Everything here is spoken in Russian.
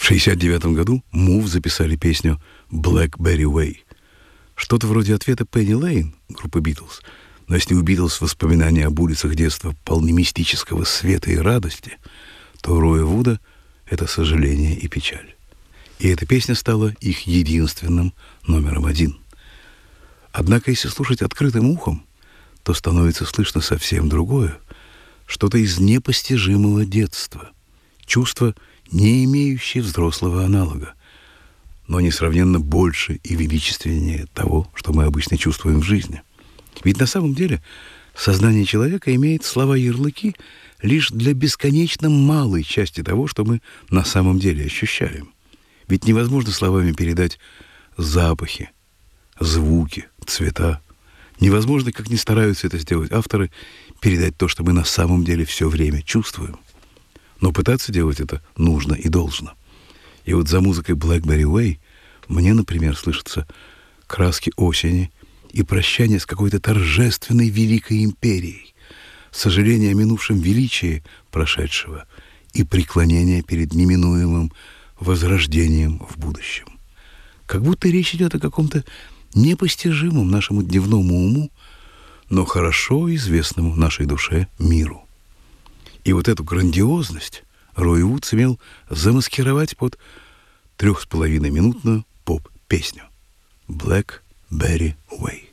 В 1969 году Move записали песню «Blackberry Way». Что-то вроде ответа Пенни Лейн, группы «Битлз». Но если у «Битлз» воспоминания об улицах детства полны мистического света и радости, то у Роя Вуда это сожаление и печаль. И эта песня стала их единственным номером один. Однако, если слушать открытым ухом, то становится слышно совсем другое, что-то из непостижимого детства, чувство, не имеющее взрослого аналога, но несравненно больше и величественнее того, что мы обычно чувствуем в жизни. Ведь на самом деле сознание человека имеет слова-ярлыки лишь для бесконечно малой части того, что мы на самом деле ощущаем. Ведь невозможно словами передать запахи, звуки, цвета. Невозможно, как ни стараются это сделать авторы, передать то, что мы на самом деле все время чувствуем. Но пытаться делать это нужно и должно. И вот за музыкой «Blackberry Way» мне, например, слышатся краски осени и прощание с какой-то торжественной великой империей, сожаление о минувшем величии прошедшего и преклонение перед неминуемым возрождением в будущем. Как будто речь идет о каком-то непостижимом нашему дневному уму, но хорошо известному нашей душе миру. И вот эту грандиозность Рой Вуд сумел замаскировать под 3,5-минутную поп-песню «Blackberry Way».